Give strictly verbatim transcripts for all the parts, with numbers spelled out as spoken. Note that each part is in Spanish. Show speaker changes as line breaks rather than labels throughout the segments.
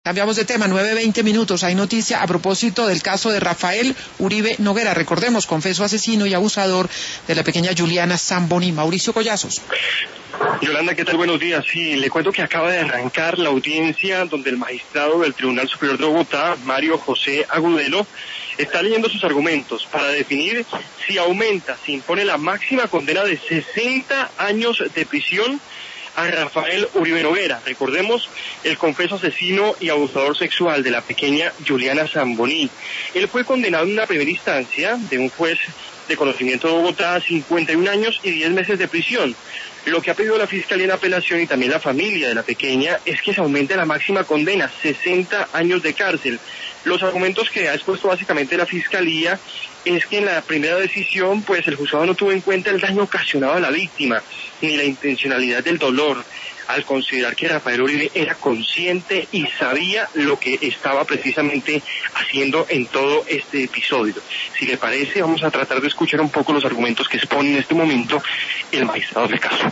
Cambiamos de tema, nueve veinte minutos. Hay noticia a propósito del caso de Rafael Uribe Noguera. Recordemos, confeso asesino y abusador de la pequeña Juliana Zamboni. Mauricio Collazos.
Yolanda, ¿qué tal? Buenos días. Sí, le cuento que acaba de arrancar la audiencia donde el magistrado del Tribunal Superior de Bogotá, Mario José Agudelo, está leyendo sus argumentos para definir si aumenta, si impone la máxima condena de sesenta años de prisión a Rafael Uribe Noguera. Recordemos, el confeso asesino y abusador sexual de la pequeña Juliana Zamboni. Él fue condenado en una primera instancia de un juez de conocimiento de Bogotá a cincuenta y un años y diez meses de prisión. Lo que ha pedido la Fiscalía en apelación y también la familia de la pequeña es que se aumente la máxima condena, sesenta años de cárcel. Los argumentos que ha expuesto básicamente la Fiscalía es que en la primera decisión, pues el juzgado no tuvo en cuenta el daño ocasionado a la víctima, ni la intencionalidad del dolor, al considerar que Rafael Uribe era consciente y sabía lo que estaba precisamente haciendo en todo este episodio. Si le parece, vamos a tratar de escuchar un poco los argumentos que expone en este momento el magistrado del caso.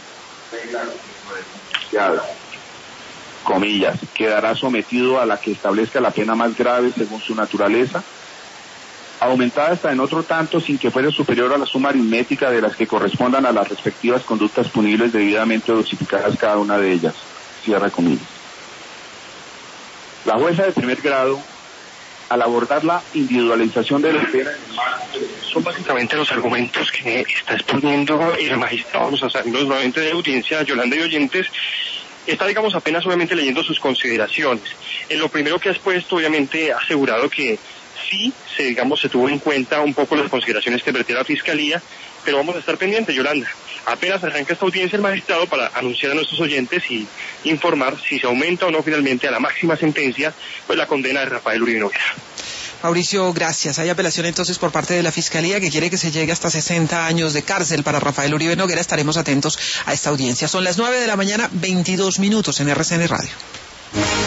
Comillas, quedará sometido a la que establezca la pena más grave según su naturaleza, aumentada hasta en otro tanto sin que fuera superior a la suma aritmética de las que correspondan a las respectivas conductas punibles debidamente dosificadas cada una de ellas. Cierra comillas. La jueza de primer grado, al abordar la individualización de la pena,
son básicamente los argumentos que está exponiendo el magistrado. Vamos a hacerlos nuevamente de audiencia, Yolanda y oyentes. Está, digamos, apenas obviamente leyendo sus consideraciones. En lo primero que ha expuesto, obviamente, ha asegurado que sí, se, digamos, se tuvo en cuenta un poco las consideraciones que vertió la Fiscalía, pero vamos a estar pendientes, Yolanda. Apenas arranca esta audiencia el magistrado para anunciar a nuestros oyentes y informar si se aumenta o no finalmente a la máxima sentencia, pues la condena de Rafael Uribe Noguera.
Mauricio, gracias. Hay apelación entonces por parte de la Fiscalía que quiere que se llegue hasta sesenta años de cárcel para Rafael Uribe Noguera. Estaremos atentos a esta audiencia. Son las nueve de la mañana, veintidós minutos en R C N Radio.